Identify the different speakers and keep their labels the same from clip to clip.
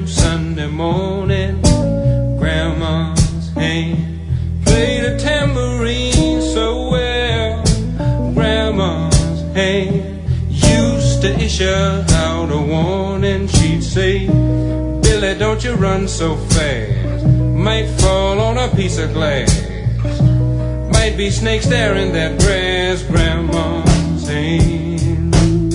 Speaker 1: Sunday morning, Grandma's hand played a tambourine so well. Grandma's hand used to issue out a warning. She'd say, Billy, don't you run so fast, might fall on a piece of glass, might be snakes there in that grass. Grandma's hand,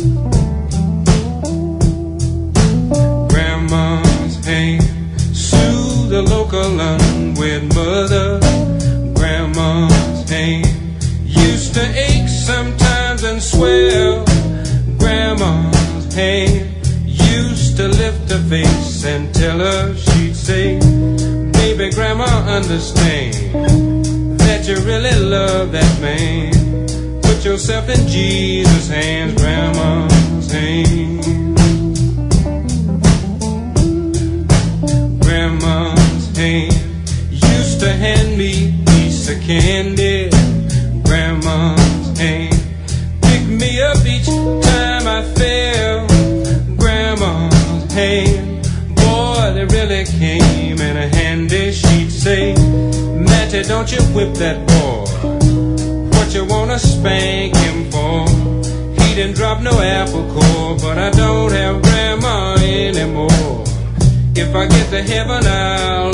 Speaker 1: Grandma's hand soothed the local unwed mother. Grandma's hand used to ache sometimes and swell. Grandma's hand used to lift her face and tell her, she'd say, baby, Grandma, understand that you really love that man. Put yourself in Jesus' hands. Grandma's hand, Grandma's hand used to hand me a piece of candy. Grandma's hand picked me up each time I fell. Grandma's hand, boy, they really came in handy. She'd say, Matty, don't you whip that boy, what you wanna spank him for? He didn't drop no apple core, but I don't have Grandma anymore. If I get to heaven, I'll